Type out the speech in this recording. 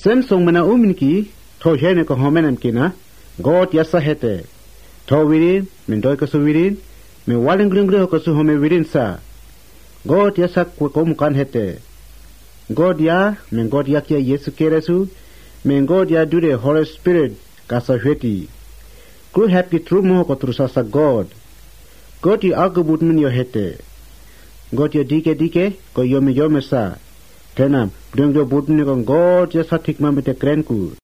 Sem song mana uminki tho hene ko homenam kina God yasa hete tho wirin min doi ko su wirin me waling gring ko su home wirin sa God yasa ko kom kan hete God ya men God ya kia Yesu keresu men God ya dure Holy Spirit kasa heti ku happy true mo ko trusa sa God ya agubut min yo hete God ya dike ko yome sa tenam dong do budni ko God ya sa thik ma mete kren ku